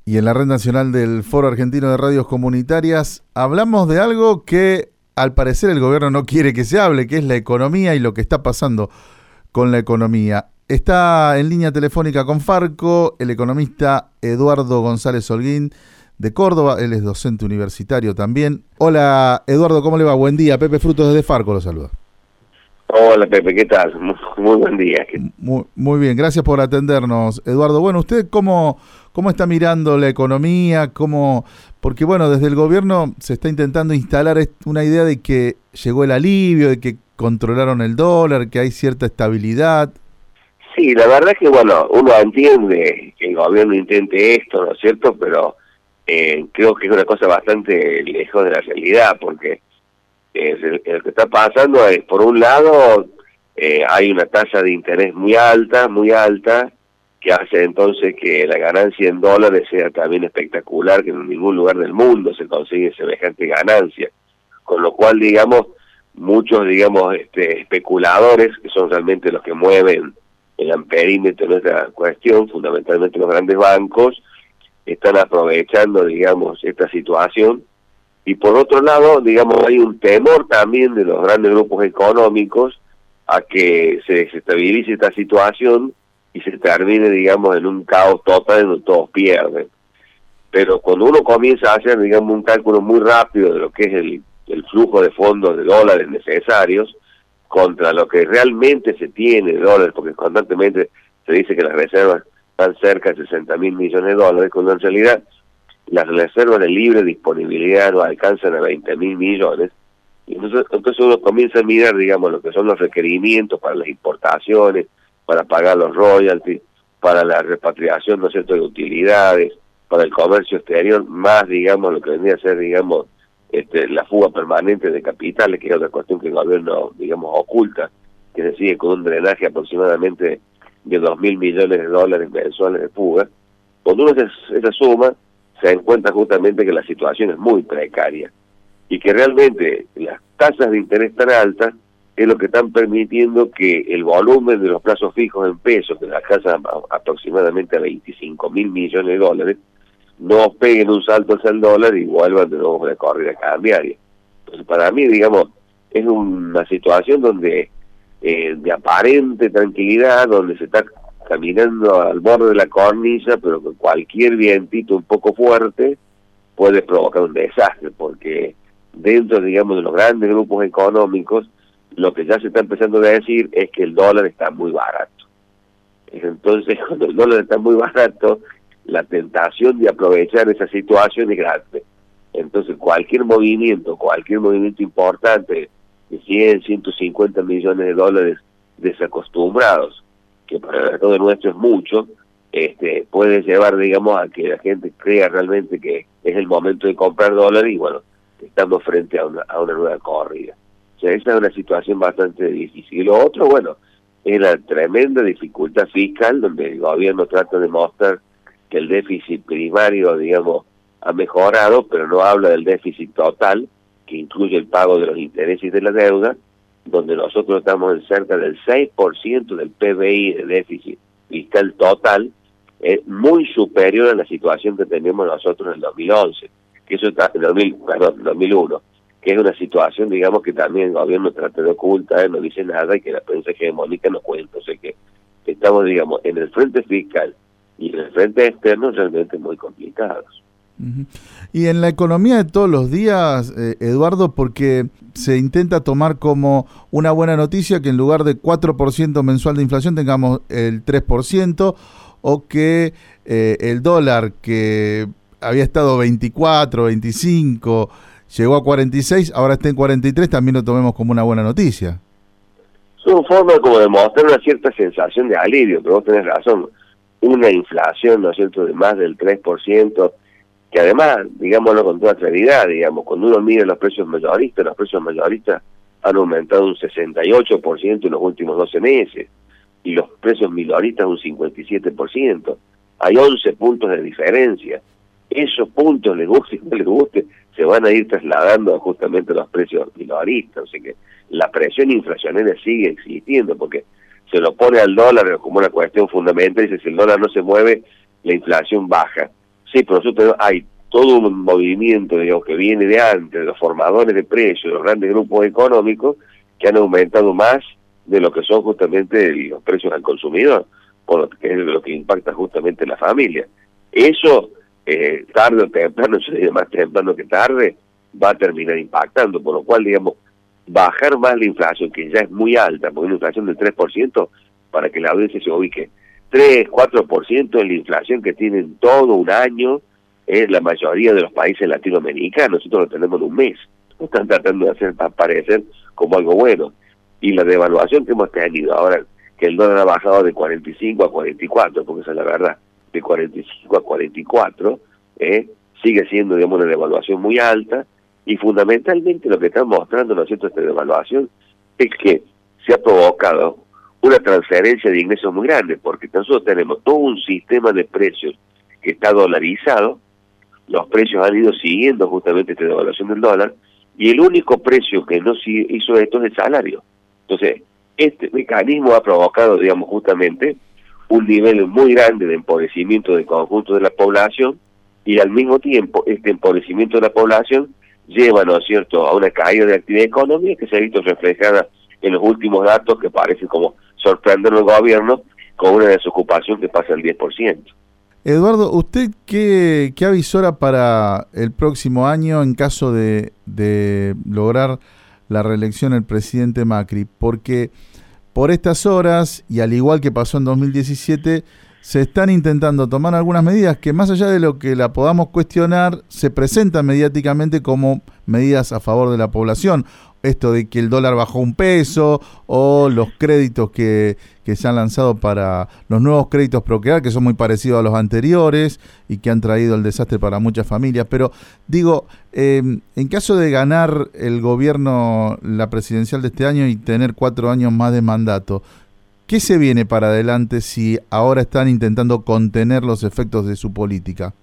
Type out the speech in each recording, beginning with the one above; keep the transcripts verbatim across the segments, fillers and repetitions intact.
Y en la Red Nacional del Foro Argentino de Radios Comunitarias hablamos de algo que al parecer el gobierno no quiere que se hable, que es la economía y lo que está pasando con la economía. Está en línea telefónica con Farco el economista Eduardo González Holguín de Córdoba. Él es docente universitario también. Hola Eduardo, ¿cómo le va? Buen día. Pepe Frutos desde Farco lo saluda. Hola Pepe, ¿qué tal? Muy, muy buen día. Muy, muy bien, gracias por atendernos, Eduardo. Bueno, ¿usted cómo, cómo está mirando la economía? ¿Cómo? Porque bueno, desde el gobierno se está intentando instalar una idea de que llegó el alivio, de que controlaron el dólar, que hay cierta estabilidad. Sí, la verdad es que bueno, uno entiende que el gobierno intente esto, ¿no es cierto? Pero eh, creo que es una cosa bastante lejos de la realidad, porque eh, lo que está pasando es, por un lado, eh, hay una tasa de interés muy alta, muy alta, que hace entonces que la ganancia en dólares sea también espectacular, que en ningún lugar del mundo se consigue semejante ganancia. Con lo cual, digamos, muchos, digamos, este, especuladores, que son realmente los que mueven el amperímetro de nuestra cuestión, fundamentalmente los grandes bancos, están aprovechando, digamos, esta situación. Y por otro lado, digamos, hay un temor también de los grandes grupos económicos a que se desestabilice esta situación y se termine, digamos, en un caos total en donde todos pierden. Pero cuando uno comienza a hacer, digamos, un cálculo muy rápido de lo que es el, el flujo de fondos de dólares necesarios contra lo que realmente se tiene de dólares, porque constantemente se dice que las reservas están cerca de sesenta mil millones de dólares, cuando en realidad las reservas de libre disponibilidad no alcanzan a veinte mil millones, y entonces, entonces uno comienza a mirar, digamos, lo que son los requerimientos para las importaciones, para pagar los royalties, para la repatriación, ¿no es cierto?, de utilidades, para el comercio exterior, más, digamos, lo que vendría a ser, digamos, este, la fuga permanente de capitales, que es otra cuestión que el gobierno, digamos, oculta, que se sigue con un drenaje aproximadamente de dos mil millones de dólares mensuales de fuga. Cuando uno hace esa suma, se encuentra justamente que la situación es muy precaria y que realmente las tasas de interés tan altas es lo que están permitiendo que el volumen de los plazos fijos en pesos, que alcanzan aproximadamente a veinticinco mil millones de dólares, no peguen un salto hacia el dólar y vuelvan de nuevo a la corrida cambiaria. Entonces, para mí, digamos, es una situación donde eh, de aparente tranquilidad, donde se está caminando al borde de la cornisa, pero con cualquier vientito un poco fuerte puede provocar un desastre, porque dentro, digamos, de los grandes grupos económicos, lo que ya se está empezando a decir es que el dólar está muy barato. Entonces, cuando el dólar está muy barato, la tentación de aprovechar esa situación es grande. Entonces, cualquier movimiento, cualquier movimiento importante de cien, ciento cincuenta millones de dólares desacostumbrados, que para todo nuestro es mucho, este, puede llevar, digamos, a que la gente crea realmente que es el momento de comprar dólares y, bueno, estamos frente a una, a una nueva corrida. O sea, esa es una situación bastante difícil. Y lo otro, bueno, es la tremenda dificultad fiscal, donde el gobierno trata de mostrar que el déficit primario, digamos, ha mejorado, pero no habla del déficit total, que incluye el pago de los intereses de la deuda, donde nosotros estamos en cerca del seis por ciento del P B I de déficit fiscal total, es muy superior a la situación que tenemos nosotros en el dos mil once, que eso está en dos mil, perdón, dos mil uno, que es una situación, digamos, que también el gobierno trata de ocultar, no dice nada y que la prensa hegemónica no cuenta. O sea que estamos, digamos, en el frente fiscal y en el frente externo realmente muy complicados. Uh-huh. Y en la economía de todos los días, eh, Eduardo, porque se intenta tomar como una buena noticia que en lugar de cuatro por ciento mensual de inflación tengamos el tres por ciento, o que eh, el dólar que había estado veinticuatro, veinticinco, llegó a cuarenta y seis, ahora está en cuarenta y tres, también lo tomemos como una buena noticia. Son formas como de mostrar una cierta sensación de alivio, pero vos tenés razón, una inflación, ¿no es cierto?, de más del tres por ciento, que además, digámoslo con toda claridad, digamos, cuando uno mira los precios mayoristas, los precios mayoristas han aumentado un sesenta y ocho por ciento en los últimos doce meses, y los precios minoristas un cincuenta y siete por ciento. Hay once puntos de diferencia. Esos puntos, les guste o no les guste, se van a ir trasladando justamente a los precios minoristas. O sea que la presión inflacionaria sigue existiendo, porque se lo pone al dólar como una cuestión fundamental, y dice, si el dólar no se mueve, la inflación baja. Sí, pero nosotros hay todo un movimiento, digamos, que viene de antes, de los formadores de precios, de los grandes grupos económicos, que han aumentado más de lo que son justamente los precios al consumidor, por lo que es lo que impacta justamente la familia. Eso, eh, tarde o temprano, yo diría más temprano que tarde, va a terminar impactando, por lo cual, digamos, bajar más la inflación, que ya es muy alta, porque una inflación del tres por ciento, para que la audiencia se ubique, tres, cuatro por ciento es la inflación que tienen todo un año, es la mayoría de los países latinoamericanos, nosotros lo tenemos en un mes, están tratando de hacer parecer como algo bueno, y la devaluación que hemos tenido ahora, que el dólar ha bajado de cuarenta y cinco a cuarenta y cuatro, porque esa es la verdad, de cuarenta y cinco a cuarenta y cuatro, eh, sigue siendo, digamos, una devaluación muy alta, y fundamentalmente lo que está mostrando, ¿no es cierto?, esta devaluación, es que se ha provocado una transferencia de ingresos muy grande, porque nosotros tenemos todo un sistema de precios que está dolarizado, los precios han ido siguiendo justamente esta devaluación del dólar, y el único precio que no hizo esto es el salario. Entonces, este mecanismo ha provocado, digamos, justamente un nivel muy grande de empobrecimiento del conjunto de la población, y al mismo tiempo este empobrecimiento de la población lleva, ¿no es cierto?, a una caída de actividad económica que se ha visto reflejada en los últimos datos, que parece como sorprender al gobierno con una desocupación que pasa al diez por ciento. Eduardo, ¿usted qué, qué avisora para el próximo año en caso de, de lograr la reelección del presidente Macri? Porque por estas horas, y al igual que pasó en dos mil diecisiete, se están intentando tomar algunas medidas que, más allá de lo que la podamos cuestionar, se presentan mediáticamente como medidas a favor de la población. Esto de que el dólar bajó un peso, o los créditos que, que se han lanzado para los nuevos créditos Procrear, que son muy parecidos a los anteriores y que han traído el desastre para muchas familias. Pero digo, eh, en caso de ganar el gobierno, la presidencial de este año, y tener cuatro años más de mandato, ¿qué se viene para adelante si ahora están intentando contener los efectos de su política?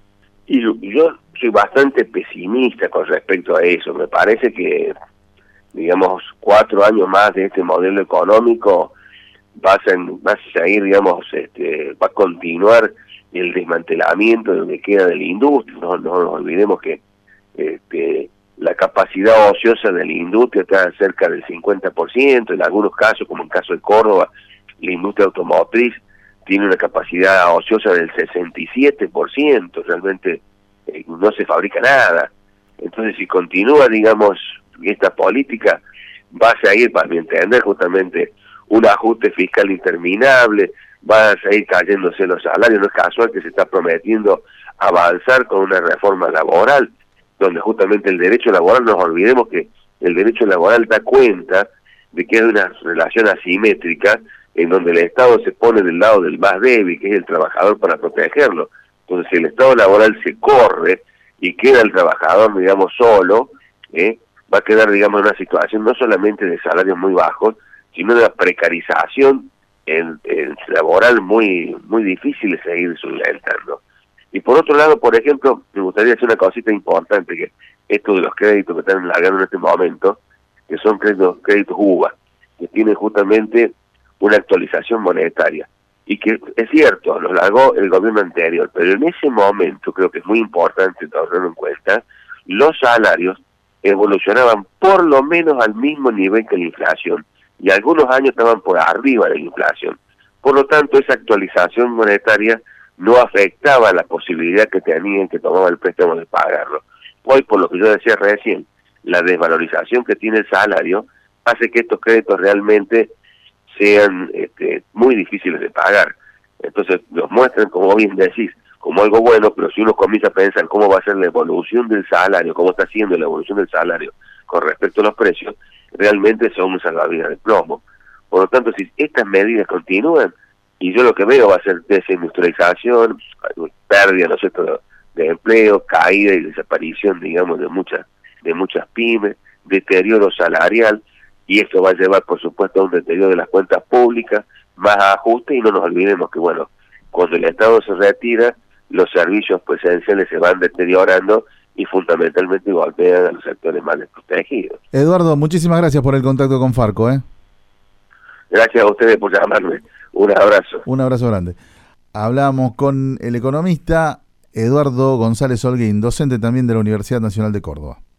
Y yo soy bastante pesimista con respecto a eso. Me parece que, digamos, cuatro años más de este modelo económico va a, ser, va a seguir, digamos, este, va a continuar el desmantelamiento de lo que queda de la industria. No, no nos olvidemos que este, la capacidad ociosa de la industria está cerca del cincuenta por ciento, en algunos casos, como en el caso de Córdoba, la industria automotriz tiene una capacidad ociosa del sesenta y siete por ciento, realmente eh, no se fabrica nada. Entonces, si continúa, digamos, esta política, va a seguir, para mi entender, justamente un ajuste fiscal interminable, van a seguir cayéndose los salarios. No es casual que se está prometiendo avanzar con una reforma laboral, donde justamente el derecho laboral, no nos olvidemos que el derecho laboral da cuenta de que es una relación asimétrica, en donde el Estado se pone del lado del más débil, que es el trabajador, para protegerlo. Entonces, si el Estado laboral se corre y queda el trabajador, digamos, solo, ¿eh? va a quedar, digamos, en una situación no solamente de salarios muy bajos, sino de una precarización en, en laboral muy muy difícil de seguir solventando. Y por otro lado, por ejemplo, me gustaría hacer una cosita importante, que esto de los créditos que están largando en este momento, que son créditos, créditos U V A, que tienen justamente una actualización monetaria, y que es cierto, los largó el gobierno anterior, pero en ese momento creo que es muy importante tenerlo en cuenta, los salarios evolucionaban por lo menos al mismo nivel que la inflación, y algunos años estaban por arriba de la inflación. Por lo tanto, esa actualización monetaria no afectaba la posibilidad que tenían que tomar el préstamo de pagarlo. Hoy, por lo que yo decía recién, la desvalorización que tiene el salario hace que estos créditos realmente sean este, muy difíciles de pagar. Entonces los muestran, como bien decís, como algo bueno, pero si uno comienza a pensar cómo va a ser la evolución del salario, cómo está haciendo la evolución del salario con respecto a los precios, realmente son un salvavidas de plomo. Por lo tanto, si estas medidas continúan, y yo lo que veo va a ser desindustrialización, pérdida, ¿no es cierto?, de, de empleo, caída y desaparición, digamos, de muchas de muchas pymes, deterioro salarial, y esto va a llevar, por supuesto, a un deterioro de las cuentas públicas, más ajuste, y no nos olvidemos que, bueno, cuando el Estado se retira, los servicios esenciales se van deteriorando y fundamentalmente golpean a los sectores más desprotegidos. Eduardo, muchísimas gracias por el contacto con Farco, ¿eh? Gracias a ustedes por llamarme. Un abrazo. Un abrazo grande. Hablamos con el economista Eduardo González Holguín, docente también de la Universidad Nacional de Córdoba.